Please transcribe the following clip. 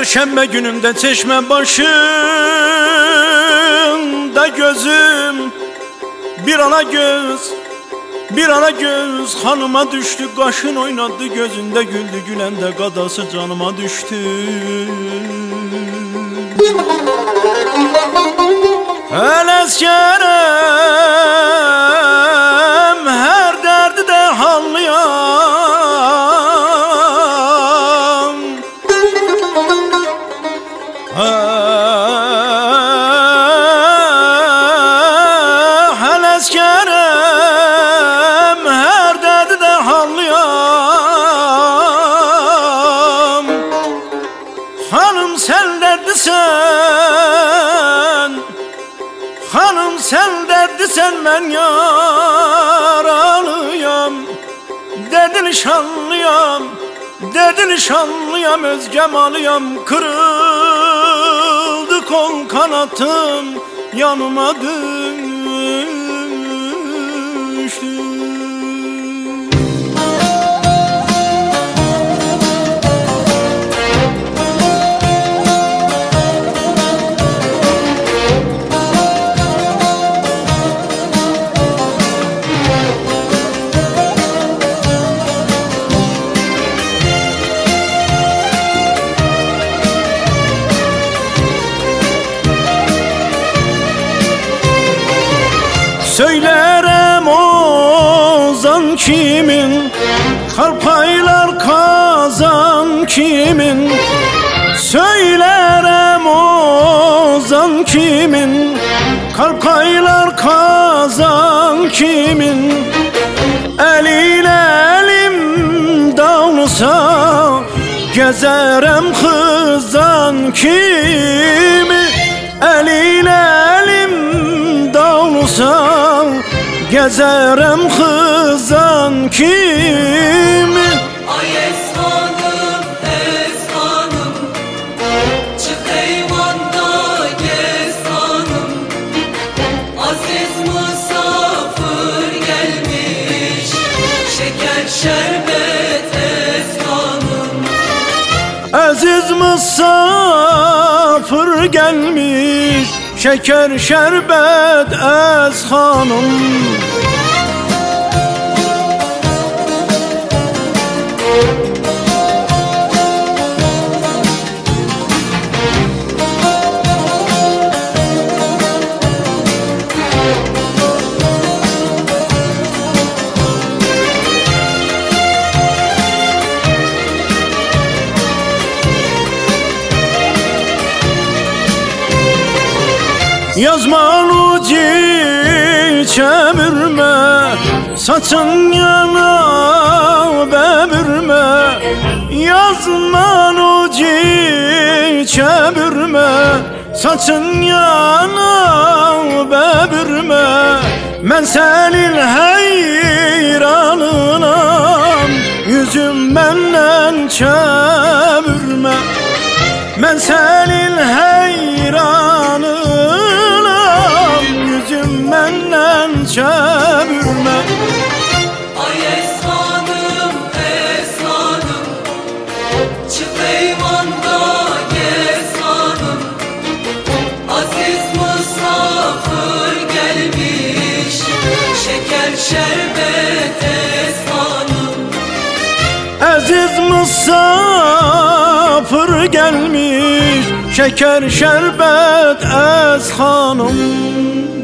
Perşembe gününde çeşme başında gözüm bir ala göz hanıma düştü. Kaşın oynadı gözünde güldü, gülende gadası canıma düştü. El Kerem her derdi de anlayan, El Kerem her derdi de anlayan. Hanım sen derdisen, hanım sen derdisen, ben yaralıyam. Derdi nişanlıyam, özgem alıyam. Kırıldı kol kanatım, yanıma düştü. Söylerem ozan kimin, kalp paylar kazan kimin. Söylerem ozan kimin, kalp paylar kazan kimin. Eliyle elim davlusa, gezerem kızan kimi. Eliyle elim davlusa, gezerem kızan kimi. Ay eshanım, eshanım, çık eyvanda gez hanım. Aziz misafir gelmiş, şeker şerbet eshanım. Aziz misafir gelmiş, şeker şerbet ez hanım. Yazmalı çevirme, saçın yana bevirme. Yazmalı çevirme, saçın yana bevirme. Ben senin heyranınam, yüzüm benden çevirme. Ben senin heyranınam, yüzüm benden çevirme. Ay eshanım, eshanım, çık eyvanda gez hanım. Aziz misafir gelmiş, şeker şerbet eshanım. Aziz misafir gelmiş, şeker şerbet ez hanım.